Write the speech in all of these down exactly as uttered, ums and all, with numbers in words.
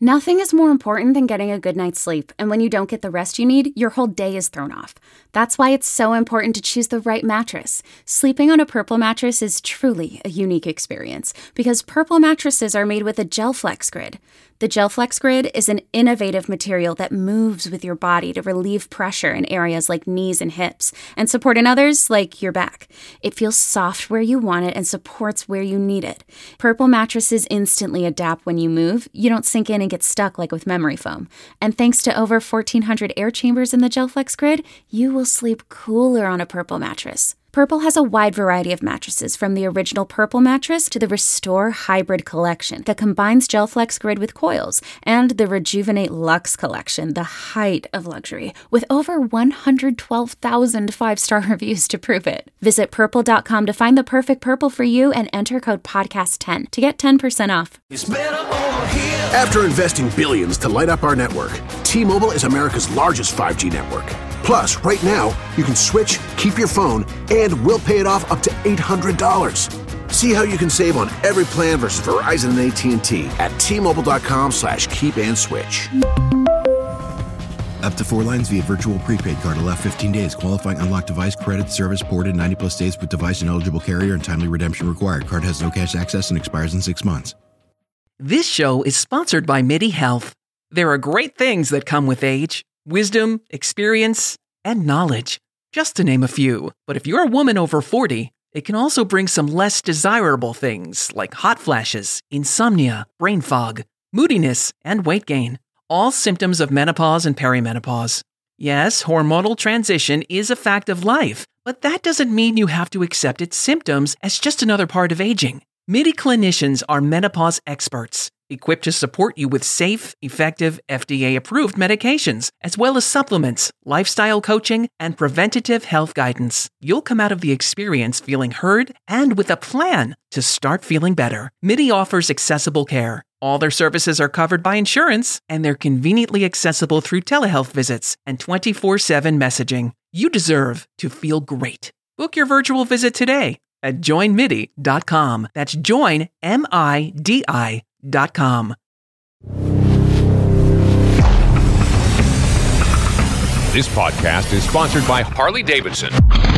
Nothing is more important than getting a good night's sleep, and when you don't get the rest you need, your whole day is thrown off. That's why it's so important to choose the right mattress. Sleeping on a Purple mattress is truly a unique experience, because Purple mattresses are made with a GelFlex Grid. The GelFlex Grid is an innovative material that moves with your body to relieve pressure in areas like knees and hips, and support in others like your back. It feels soft where you want it and supports where you need it. Purple mattresses instantly adapt when you move. You don't sink in and get stuck like with memory foam. And thanks to over fourteen hundred air chambers in the GelFlex Grid, you will sleep cooler on a Purple mattress. Purple has a wide variety of mattresses, from the original Purple mattress to the Restore Hybrid collection that combines GelFlex Grid with coils, and the Rejuvenate Luxe collection, the height of luxury, with over one hundred twelve thousand five-star reviews to prove it. Visit purple dot com to find the perfect Purple for you and enter code podcast ten to get ten percent off. After investing billions to light up our network, T-Mobile is America's largest five G network. Plus, right now, you can switch, keep your phone, and we'll pay it off up to eight hundred dollars. See how you can save on every plan versus Verizon and A T and T at T-Mobile.com slash keep and switch. Up to four lines via virtual prepaid card. Allow fifteen days. Qualifying unlocked device credit service ported ninety plus days with device and eligible carrier and timely redemption required. Card has no cash access and expires in six months. This show is sponsored by MIDI Health. There are great things that come with age. Wisdom, experience, and knowledge, just to name a few. But if you're a woman over forty, it can also bring some less desirable things like hot flashes, insomnia, brain fog, moodiness, and weight gain. All symptoms of menopause and perimenopause. Yes, hormonal transition is a fact of life, but that doesn't mean you have to accept its symptoms as just another part of aging. MIDI clinicians are menopause experts, equipped to support you with safe, effective, F D A-approved medications, as well as supplements, lifestyle coaching, and preventative health guidance. You'll come out of the experience feeling heard and with a plan to start feeling better. MIDI offers accessible care. All their services are covered by insurance, and they're conveniently accessible through telehealth visits and twenty-four seven messaging. You deserve to feel great. Book your virtual visit today at join midi dot com. That's join, M I D I dot com. This podcast is sponsored by Harley-Davidson.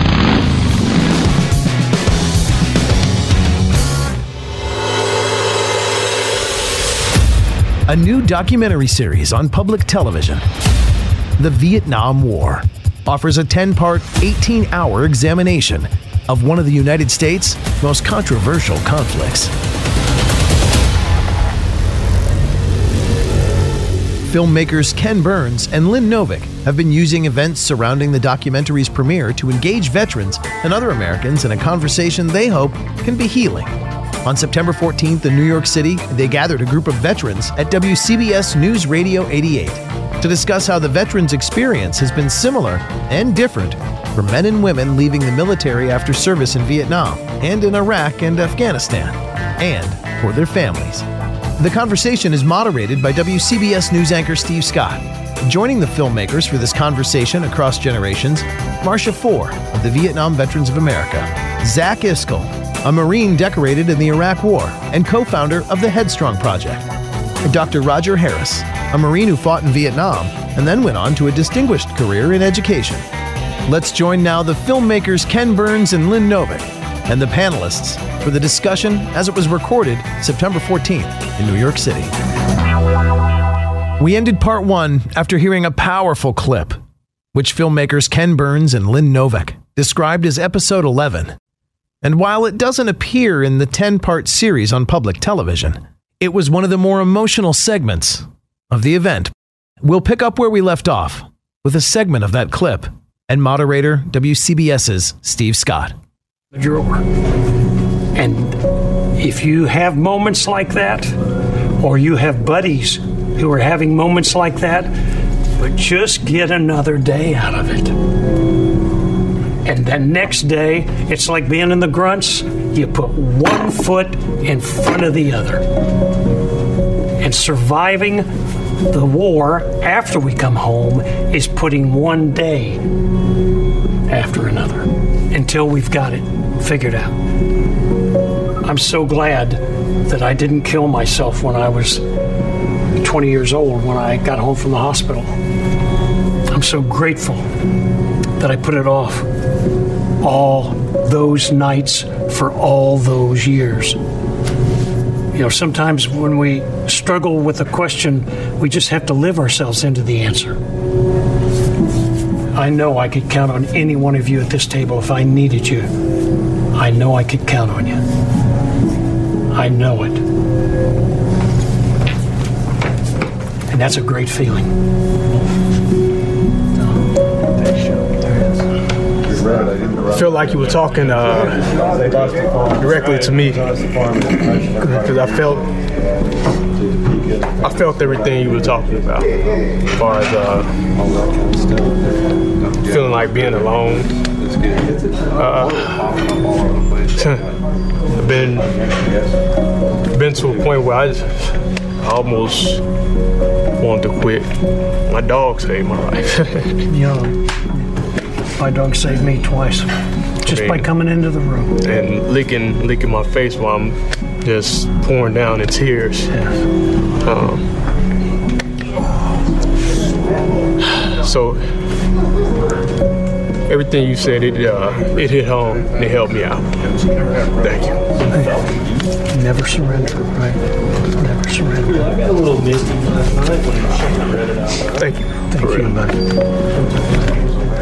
A new documentary series on public television, The Vietnam War, offers a ten-part, eighteen-hour examination of one of the United States' most controversial conflicts. Filmmakers Ken Burns and Lynn Novick have been using events surrounding the documentary's premiere to engage veterans and other Americans in a conversation they hope can be healing. On September fourteenth in New York City, they gathered a group of veterans at W C B S News Radio eighty-eight to discuss how the veterans' experience has been similar and different for men and women leaving the military after service in Vietnam and in Iraq and Afghanistan, and for their families. The conversation is moderated by W C B S News anchor Steve Scott. Joining the filmmakers for this conversation across generations, Marcia Four of the Vietnam Veterans of America, Zach Iskel, a Marine decorated in the Iraq War and co-founder of the Headstrong Project, and Doctor Roger Harris, a Marine who fought in Vietnam and then went on to a distinguished career in education. Let's join now the filmmakers Ken Burns and Lynn Novick and the panelists for the discussion as it was recorded September fourteenth in New York City. We ended part one after hearing a powerful clip, which filmmakers Ken Burns and Lynn Novick described as episode eleven. And while it doesn't appear in the ten-part series on public television, it was one of the more emotional segments of the event. We'll pick up where we left off with a segment of that clip and moderator WCBS's Steve Scott. Drawer. And if you have moments like that, or you have buddies who are having moments like that, but just get another day out of it. And then next day, it's like being in the grunts. You put one foot in front of the other. And surviving the war after we come home is putting one day after another until we've got it figured out. I'm so glad that I didn't kill myself when I was twenty years old when I got home from the hospital. I'm so grateful that I put it off all those nights for all those years. You know, sometimes when we struggle with a question, we just have to live ourselves into the answer. I know I could count on any one of you at this table if I needed you. I know I could count on you. I know it. And that's a great feeling. I feel like you were talking uh, directly to me, because I felt I felt everything you were talking about, as far as uh, feeling like being alone. Uh, I've been been to a point where I, just, I almost wanted to quit. My dog saved my life. Young. My dog saved me twice, just I mean, by coming into the room. And licking, licking my face while I'm just pouring down in tears. Yeah. Um, so everything you said, it uh, it hit home and it helped me out. Thank you. Hey, never surrender, right? Never surrender. I got a little misty last night when I read it out. Thank you. Thank you, buddy.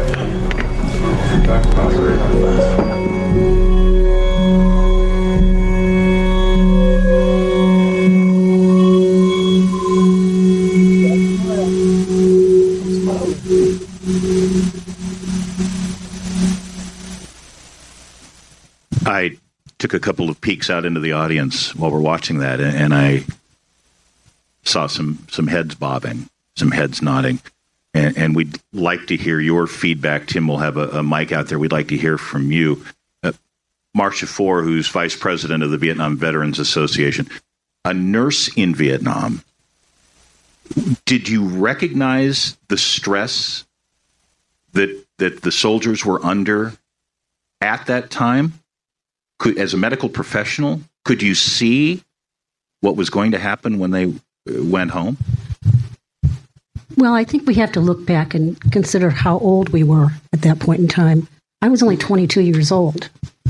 I took a couple of peeks out into the audience while we're watching that, and I saw some, some heads bobbing, some heads nodding. And, and we'd like to hear your feedback. Tim will have a, a mic out there. We'd like to hear from you. Uh, Marcia Four, who's vice president of the Vietnam Veterans Association, a nurse in Vietnam. Did you recognize the stress that that the soldiers were under at that time? Could, as a medical professional, could you see what was going to happen when they went home? Well, I think we have to look back and consider how old we were at that point in time. I was only twenty-two years old.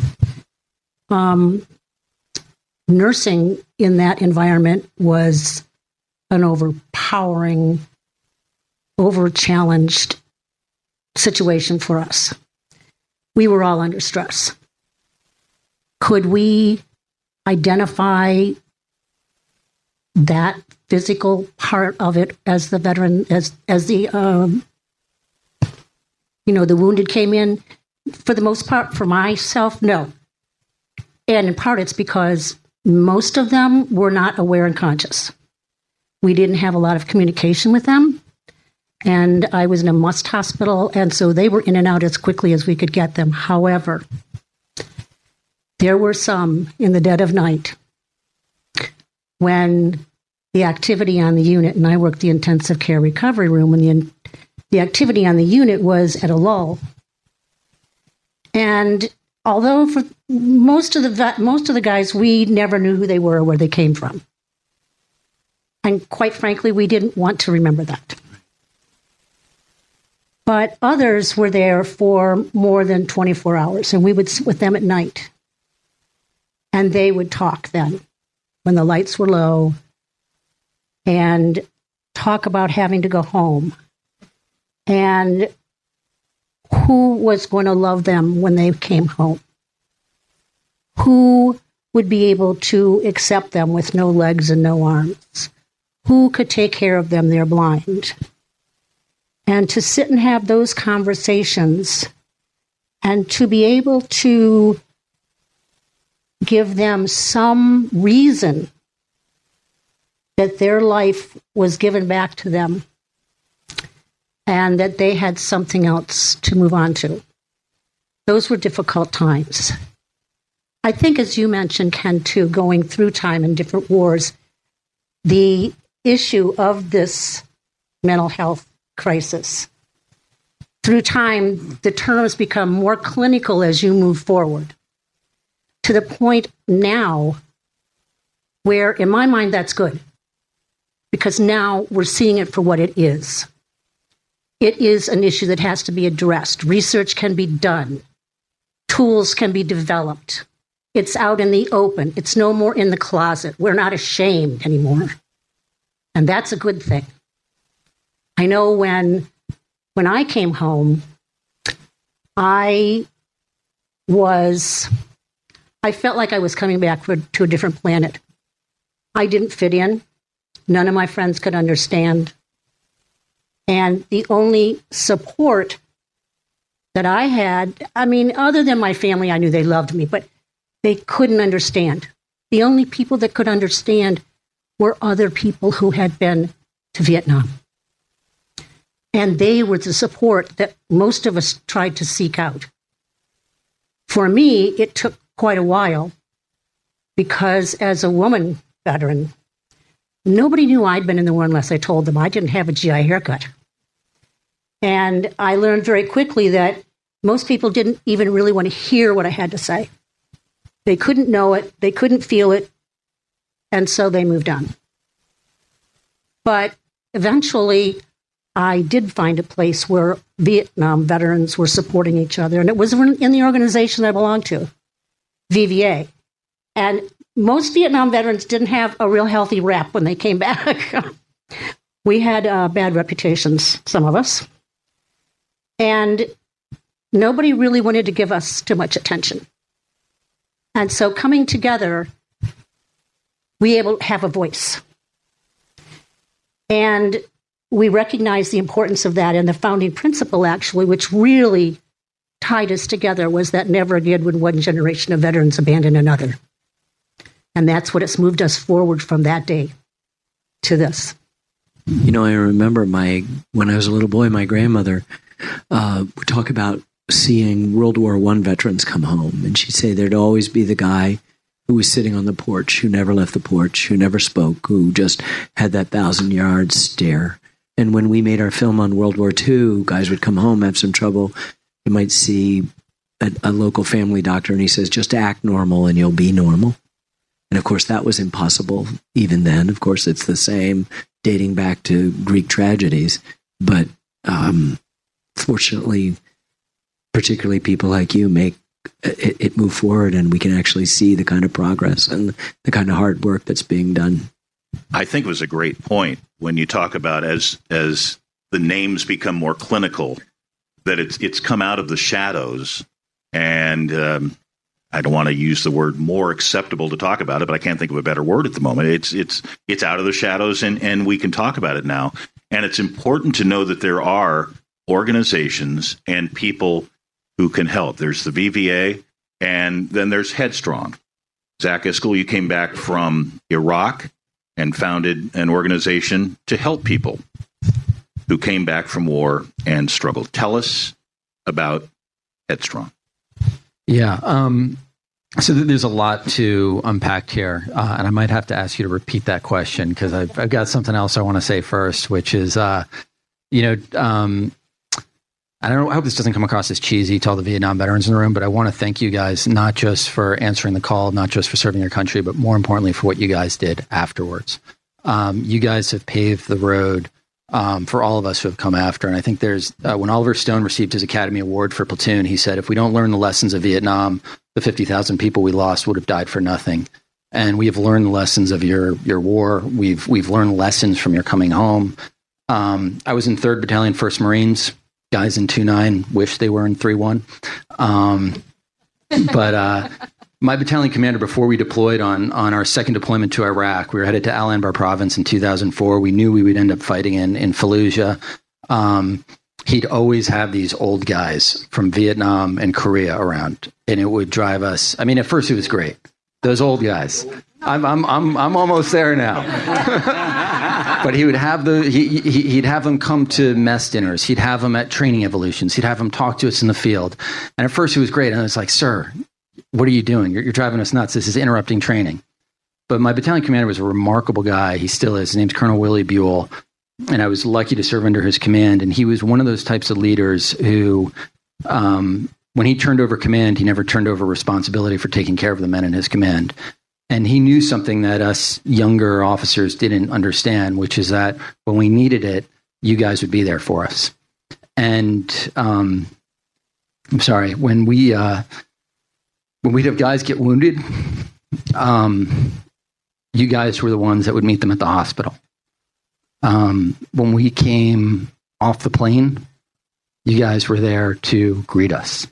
Um, nursing in that environment was an overpowering, over-challenged situation for us. We were all under stress. Could we identify that physical part of it as the veteran, as as the, um, you know, the wounded came in? For the most part, for myself, no. And in part, it's because most of them were not aware and conscious. We didn't have a lot of communication with them. And I was in a must hospital, and so they were in and out as quickly as we could get them. However, there were some in the dead of night when the activity on the unit, and I worked the intensive care recovery room, when the, the activity on the unit was at a lull. And although for most of the most of the guys, we never knew who they were or where they came from. And quite frankly, we didn't want to remember that. But others were there for more than twenty-four hours, and we would sit with them at night. And they would talk then, when the lights were low, and talk about having to go home, and who was going to love them when they came home, who would be able to accept them with no legs and no arms, who could take care of them, they're blind. And to sit and have those conversations and to be able to give them some reason that their life was given back to them and that they had something else to move on to. Those were difficult times. I think, as you mentioned, Ken, too, going through time in different wars, the issue of this mental health crisis, through time, the terms become more clinical as you move forward, to the point now where, in my mind, that's good. because now we're seeing it for what it is. It is an issue that has to be addressed. Research can be done. Tools can be developed. It's out in the open. It's no more in the closet. We're not ashamed anymore. And that's a good thing. I know when, when I came home, I was, I felt like I was coming back for, to a different planet. I didn't fit in. None of my friends could understand. And the only support that I had, I mean, other than my family, I knew they loved me, but they couldn't understand. The only people that could understand were other people who had been to Vietnam. And they were the support that most of us tried to seek out. For me, it took quite a while because as a woman veteran, nobody knew I'd been in the war unless I told them. I didn't have a G I haircut. And I learned very quickly that most people didn't even really want to hear what I had to say. They couldn't know it. They couldn't feel it. And so they moved on. But eventually, I did find a place where Vietnam veterans were supporting each other. And it was in the organization that I belonged to, V V A. And most Vietnam veterans didn't have a real healthy rep when they came back. We had uh, bad reputations, some of us. And nobody really wanted to give us too much attention. And so coming together, we were able to have a voice. And we recognize the importance of that. And the founding principle, actually, which really tied us together, was that never again would one generation of veterans abandon another. And that's what it's moved us forward from that day to this. You know, I remember my when I was a little boy, my grandmother uh, would talk about seeing World War One veterans come home. And she'd say there'd always be the guy who was sitting on the porch, who never left the porch, who never spoke, who just had that thousand-yard stare. And when we made our film on World War Two, guys would come home, have some trouble. You might see a, a local family doctor, and he says, just act normal and you'll be normal. And, of course, that was impossible even then. Of course, it's the same dating back to Greek tragedies. But um, fortunately, particularly people like you make it, it move forward, and we can actually see the kind of progress and the kind of hard work that's being done. I think it was a great point when you talk about as as the names become more clinical, that it's it's come out of the shadows, and um, I don't want to use the word more acceptable to talk about it, but I can't think of a better word at the moment. It's it's it's out of the shadows, and, and we can talk about it now. And it's important to know that there are organizations and people who can help. There's the V V A, and then there's Headstrong. Zach Iscol, you came back from Iraq and founded an organization to help people who came back from war and struggled. Tell us about Headstrong. Yeah. Um, so th- there's a lot to unpack here. Uh, and I might have to ask you to repeat that question because I've, I've got something else I want to say first, which is, uh, you know, um, I don't know, I hope this doesn't come across as cheesy to all the Vietnam veterans in the room, but I want to thank you guys, not just for answering the call, not just for serving your country, but more importantly for what you guys did afterwards. Um, you guys have paved the road um, for all of us who have come after. And I think there's, uh, when Oliver Stone received his Academy Award for Platoon, he said, if we don't learn the lessons of Vietnam, the fifty thousand people we lost would have died for nothing. And we have learned the lessons of your your war. We've we've learned lessons from your coming home. Um, I was in third Battalion, first Marines. Guys in two nine wish they were in three one. Um, but uh, my battalion commander, before we deployed on on our second deployment to Iraq, we were headed to Al Anbar province in two thousand four. We knew we would end up fighting in, in Fallujah. Um, he'd always have these old guys from Vietnam and Korea around, and it would drive us. I mean, at first it was great. Those old guys. I'm I'm I'm I'm almost there now. But he would have the he, he he'd have them come to mess dinners. He'd have them at training evolutions. He'd have them talk to us in the field. And at first it was great. And I was like, "Sir, what are you doing? You're, you're driving us nuts. This is interrupting training." But my battalion commander was a remarkable guy. He still is. His name's Colonel Willie Buell, and I was lucky to serve under his command. And he was one of those types of leaders who, um, when he turned over command, he never turned over responsibility for taking care of the men in his command. And he knew something that us younger officers didn't understand, which is that when we needed it, you guys would be there for us. And um, I'm sorry, when we uh, when we'd have guys get wounded, um, you guys were the ones that would meet them at the hospital. Um, when we came off the plane, you guys were there to greet us.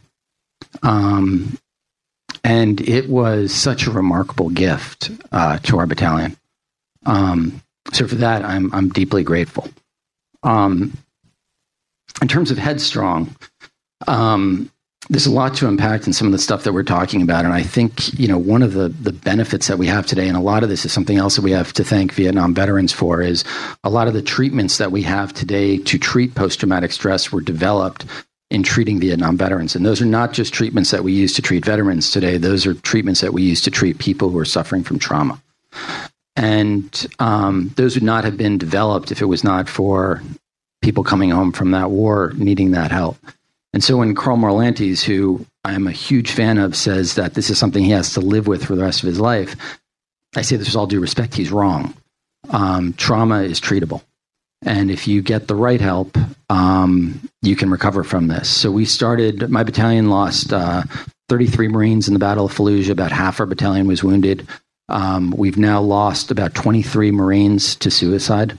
Um, and it was such a remarkable gift uh, to our battalion. Um, so for that, I'm I'm deeply grateful. Um, in terms of Headstrong, um, there's a lot to unpack in some of the stuff that we're talking about. And I think, you know, one of the, the benefits that we have today, and a lot of this is something else that we have to thank Vietnam veterans for, is a lot of the treatments that we have today to treat post-traumatic stress were developed in treating Vietnam veterans. And those are not just treatments that we use to treat veterans today. Those are treatments that we use to treat people who are suffering from trauma. And um, those would not have been developed if it was not for people coming home from that war needing that help. And so when Carl Morlantes, who I'm a huge fan of, says that this is something he has to live with for the rest of his life, I say this with all due respect, he's wrong. Um, trauma is treatable. And if you get the right help, um, you can recover from this. So we started, my battalion lost uh, thirty-three Marines in the Battle of Fallujah. About half our battalion was wounded. Um, we've now lost about twenty-three Marines to suicide.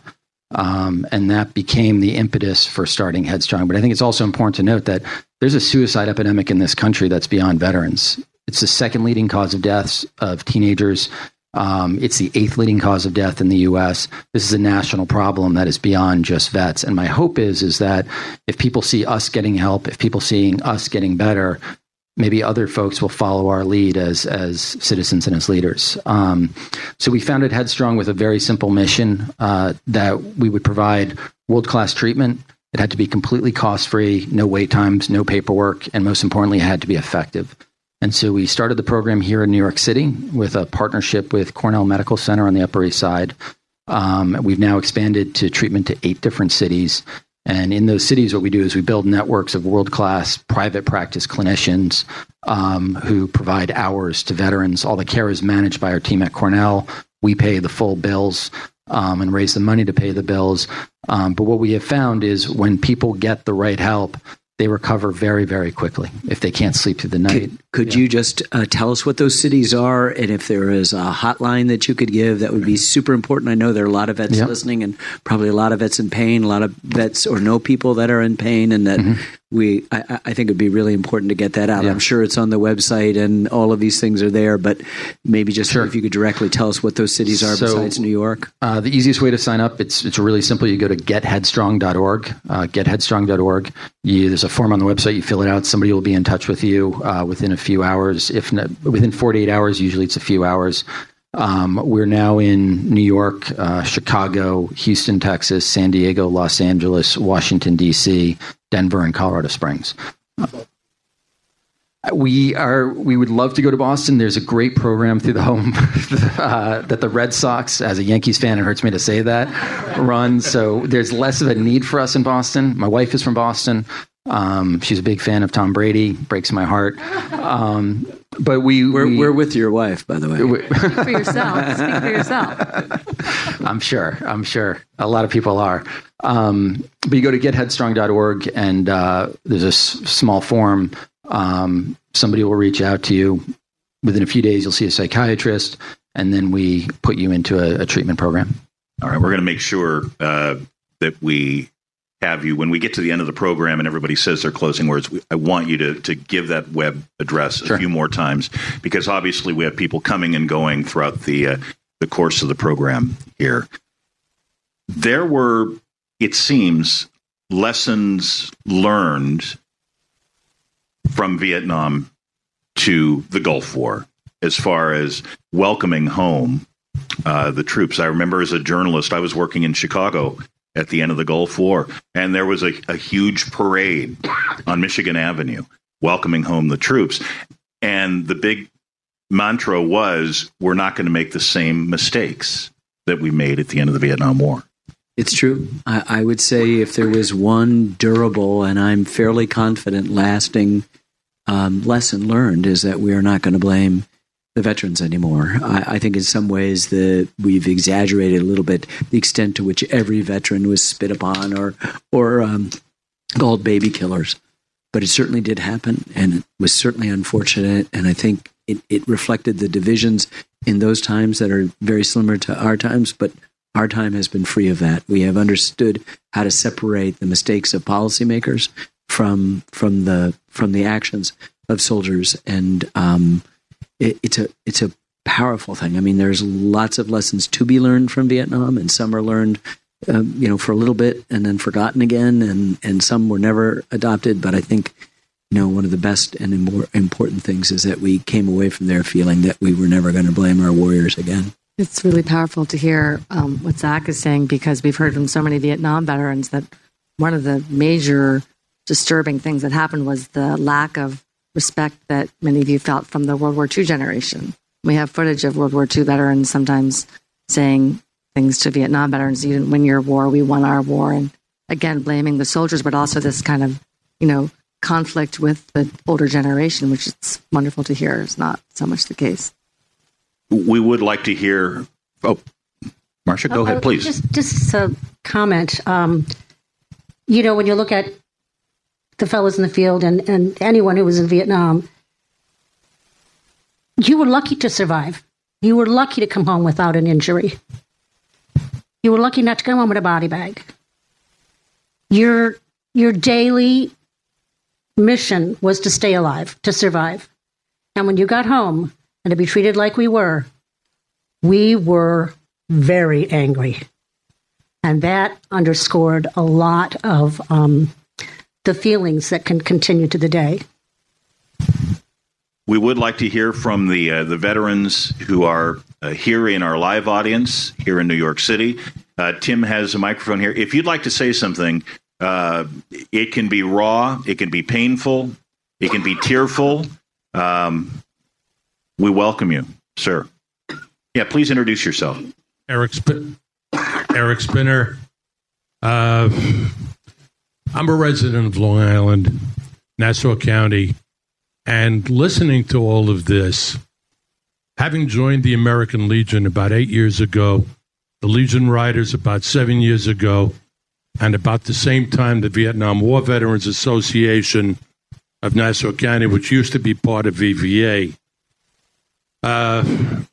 Um, and that became the impetus for starting Headstrong. But I think it's also important to note that there's a suicide epidemic in this country that's beyond veterans. It's the second leading cause of deaths of teenagers. Um, it's the eighth leading cause of death in the U S. This is a national problem that is beyond just vets. And my hope is, is that if people see us getting help, if people seeing us getting better, maybe other folks will follow our lead as as citizens and as leaders. Um, so we founded Headstrong with a very simple mission uh, that we would provide world-class treatment. It had to be completely cost-free, no wait times, no paperwork, and most importantly, it had to be effective. And so we started the program here in New York City with a partnership with Cornell Medical Center on the Upper East Side. Um, we've now expanded to treatment to eight different cities. And in those cities, what we do is we build networks of world-class private practice clinicians um, who provide hours to veterans. All the care is managed by our team at Cornell. We pay the full bills um, and raise the money to pay the bills. Um, but what we have found is when people get the right help, they recover very, very quickly if they can't sleep through the night. Could, could yeah. you just uh, tell us what those cities are, and if there is a hotline that you could give, that would be super important. I know there are a lot of vets yep. listening, and probably a lot of vets in pain, a lot of vets or know people that are in pain, and that mm-hmm. we, I, I think it'd be really important to get that out. Yeah. I'm sure it's on the website and all of these things are there, but maybe just sure. if you could directly tell us what those cities are so, besides New York. Uh, the easiest way to sign up, it's it's really simple. You go to get headstrong dot org, uh, get headstrong dot org. You, there's a form on the website. You fill it out. Somebody will be in touch with you uh, within a few hours. If not, within forty-eight hours, usually it's a few hours. Um, we're now in New York, uh, Chicago, Houston, Texas, San Diego, Los Angeles, Washington, D C, Denver, and Colorado Springs. Uh, we are. We would love to go to Boston. There's a great program through the home uh, that the Red Sox, as a Yankees fan, it hurts me to say that, run. So there's less of a need for us in Boston. My wife is from Boston. Um, she's a big fan of Tom Brady. Breaks my heart. Um, but we we're, we, we're with your wife, by the way. Speak for yourself. Speak for yourself. I'm sure. I'm sure a lot of people are. Um, but you go to get headstrong dot org, and uh, there's a s- small form. Um, somebody will reach out to you. Within a few days, you'll see a psychiatrist, and then we put you into a, a treatment program. All right, we're going to make sure uh, that we have you, when we get to the end of the program and everybody says their closing words, we, I want you to, to give that web address sure. a few more times, because obviously we have people coming and going throughout the uh, the course of the program here. There were, it seems, lessons learned from Vietnam to the Gulf War as far as welcoming home uh, the troops. I remember as a journalist, I was working in Chicago at the end of the Gulf War, and there was a, a huge parade on Michigan Avenue welcoming home the troops. And the big mantra was, we're not going to make the same mistakes that we made at the end of the Vietnam War. It's true. I, I would say if there was one durable, and I'm fairly confident lasting um, lesson learned, is that we are not going to blame the veterans anymore. I, I think in some ways that we've exaggerated a little bit the extent to which every veteran was spit upon or or um, called baby killers. But it certainly did happen, and it was certainly unfortunate. And I think it, it reflected the divisions in those times that are very similar to our times, but our time has been free of that. We have understood how to separate the mistakes of policymakers from from the from the actions of soldiers, and um, it, it's a it's a powerful thing. I mean, there's lots of lessons to be learned from Vietnam, and some are learned, um, you know, for a little bit and then forgotten again, and and some were never adopted. But I think, you know, one of the best and more important things is that we came away from there feeling that we were never going to blame our warriors again. It's really powerful to hear um, what Zach is saying, because we've heard from so many Vietnam veterans that one of the major disturbing things that happened was the lack of respect that many of you felt from the World War Two generation. We have footage of World War Two veterans sometimes saying things to Vietnam veterans: "You didn't win your war, we won our war." And again, blaming the soldiers, but also this kind of, you know, conflict with the older generation, which it's wonderful to hear is not so much the case. We would like to hear. Oh, Marcia, go uh, ahead, please. Just, just a comment. Um, you know, when you look at the fellows in the field and, and anyone who was in Vietnam, you were lucky to survive. You were lucky to come home without an injury. You were lucky not to come home with a body bag. Your your daily mission was to stay alive, to survive. And when you got home, and to be treated like we were, we were very angry. And that underscored a lot of um, the feelings that can continue to the day. We would like to hear from the uh, the veterans who are uh, here in our live audience here in New York City. Uh, Tim has a microphone here. If you'd like to say something, uh, it can be raw, it can be painful, it can be tearful. Um, We welcome you, sir. Yeah, please introduce yourself. Eric Sp- Eric Spinner. Uh, I'm a resident of Long Island, Nassau County, and listening to all of this, having joined the American Legion about eight years ago, the Legion Riders about seven years ago, and about the same time the Vietnam War Veterans Association of Nassau County, which used to be part of V V A. Uh,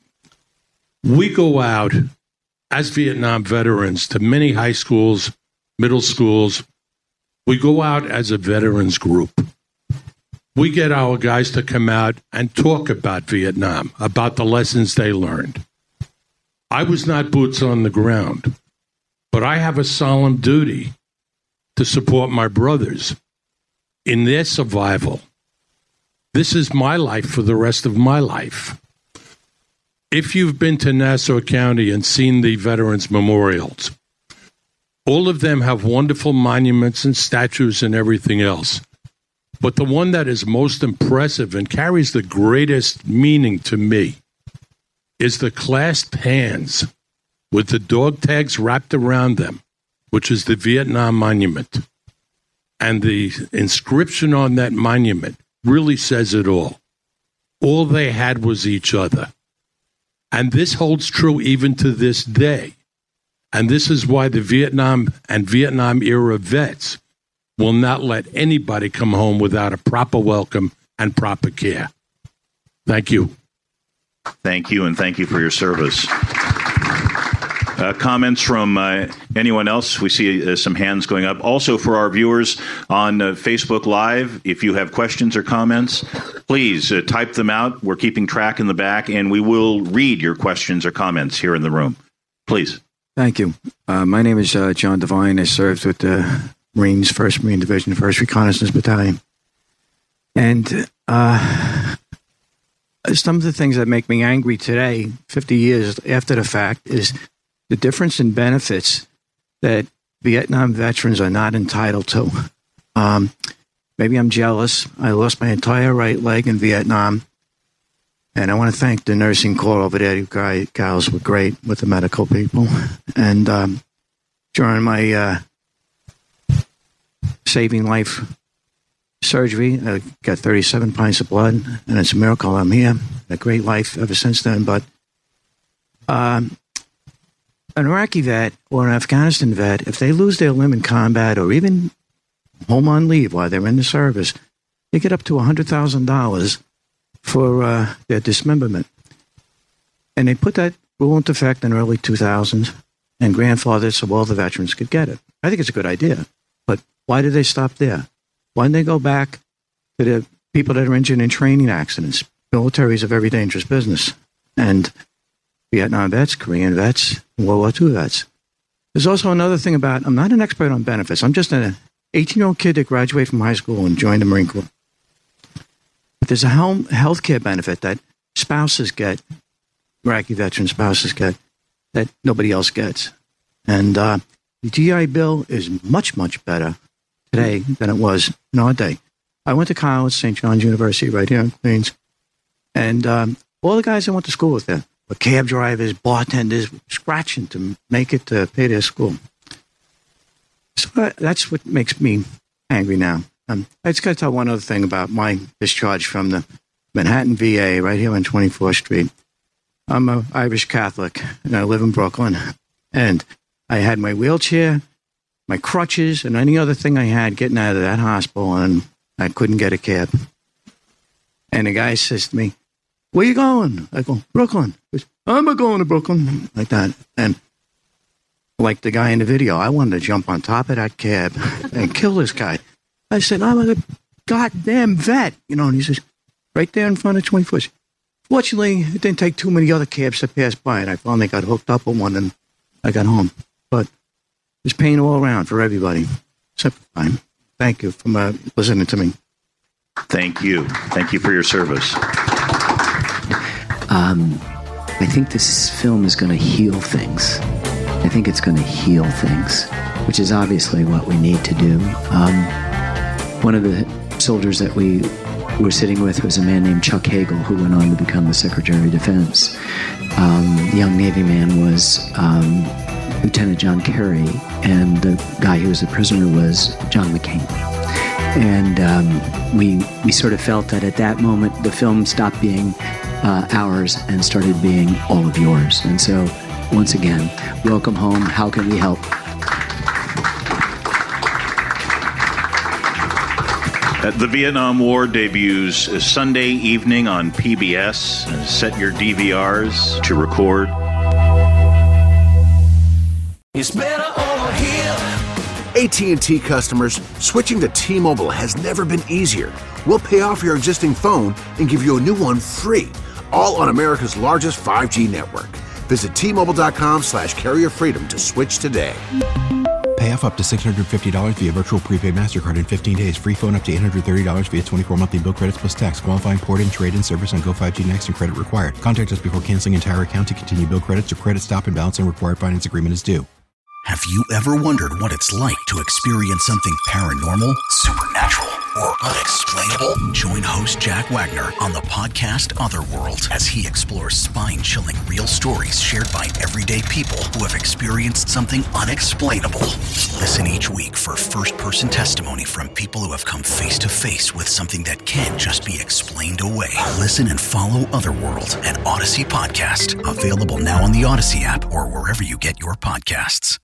we go out as Vietnam veterans to many high schools, middle schools. We go out as a veterans group. We get our guys to come out and talk about Vietnam, about the lessons they learned. I was not boots on the ground, but I have a solemn duty to support my brothers in their survival. This is my life for the rest of my life. If you've been to Nassau County and seen the veterans' memorials, all of them have wonderful monuments and statues and everything else. But the one that is most impressive and carries the greatest meaning to me is the clasped hands with the dog tags wrapped around them, which is the Vietnam Monument. And the inscription on that monument really says it all. All they had was each other. And this holds true even to this day. And this is why the Vietnam and Vietnam-era vets will not let anybody come home without a proper welcome and proper care. Thank you. Thank you, and thank you for your service. Uh, comments from uh, anyone else? We see uh, some hands going up. Also, for our viewers on uh, Facebook Live, if you have questions or comments, please uh, type them out. We're keeping track in the back, and we will read your questions or comments here in the room. Please. Thank you. Uh, my name is uh, John Devine. I served with the Marines, first Marine Division, first Reconnaissance Battalion. And uh, some of the things that make me angry today, fifty years after the fact, is the difference in benefits that Vietnam veterans are not entitled to. Um, maybe I'm jealous. I lost my entire right leg in Vietnam. And I want to thank the nursing corps over there. You guys, gals were great with the medical people. And um, during my uh, saving life surgery. I got thirty-seven pints of blood, and it's a miracle I'm here. A great life ever since then. But um, an Iraqi vet or an Afghanistan vet, if they lose their limb in combat or even home on leave while they're in the service, they get up to one hundred thousand dollars for uh, their dismemberment. And they put that rule into effect in the early two thousands and grandfathered so all the veterans could get it. I think it's a good idea. But why did they stop there? Why didn't they go back to the people that are injured in training accidents? Military is a very dangerous business. And Vietnam vets, Korean vets, World War Two vets. There's also another thing about, I'm not an expert on benefits. I'm just an eighteen-year-old kid that graduated from high school and joined the Marine Corps. But there's a health care benefit that spouses get, Iraqi veteran spouses get, that nobody else gets. And uh, the G I Bill is much, much better today than it was in our day. I went to college, Saint John's University, right here in Queens. And um, all the guys I went to school with there were cab drivers, bartenders, scratching to make it to pay their school. So that's what makes me angry now. Um, I just got to tell one other thing about my discharge from the Manhattan V A right here on twenty-fourth Street. I'm an Irish Catholic, and I live in Brooklyn. And I had my wheelchair, my crutches, and any other thing I had getting out of that hospital, and I couldn't get a cab. And the guy says to me, "Where you going?" I go, "Brooklyn." He goes, "I'm not going to Brooklyn," like that. And like the guy in the video, I wanted to jump on top of that cab and kill this guy. I said, "I'm a goddamn vet," you know. And he says, right there in front of twenty-foot. Fortunately, it didn't take too many other cabs to pass by, and I finally got hooked up with one, and I got home. But there's pain all around for everybody, except for mine. Thank you for uh, listening to me. Thank you. Thank you for your service. Um, I think this film is going to heal things. I think it's going to heal things, which is obviously what we need to do. Um, one of the soldiers that we were sitting with was a man named Chuck Hagel, who went on to become the Secretary of Defense. Um, the young Navy man was um, Lieutenant John Kerry, and the guy who was a prisoner was John McCain. And um, we we sort of felt that at that moment, the film stopped being uh, ours and started being all of yours. And so, once again, welcome home. How can we help? The Vietnam War debuts Sunday evening on P B S. Set your D V Rs to record. It's better over here. A T and T customers, switching to T-Mobile has never been easier. We'll pay off your existing phone and give you a new one free, all on America's largest five G network. Visit T-Mobile.com slash carrier freedom to switch today. Pay off up to six hundred fifty dollars via virtual prepaid MasterCard in fifteen days. Free phone up to eight hundred thirty dollars via twenty-four monthly bill credits plus tax. Qualifying port and trade-in service on Go five G Next and credit required. Contact us before canceling entire account to continue bill credits or credit stop and balance and required finance agreement is due. Have you ever wondered what it's like to experience something paranormal, supernatural, or unexplainable? Join host Jack Wagner on the podcast Otherworld as he explores spine-chilling real stories shared by everyday people who have experienced something unexplainable. Listen each week for first-person testimony from people who have come face-to-face with something that can't just be explained away. Listen and follow Otherworld, an Odyssey podcast, available now on the Odyssey app or wherever you get your podcasts.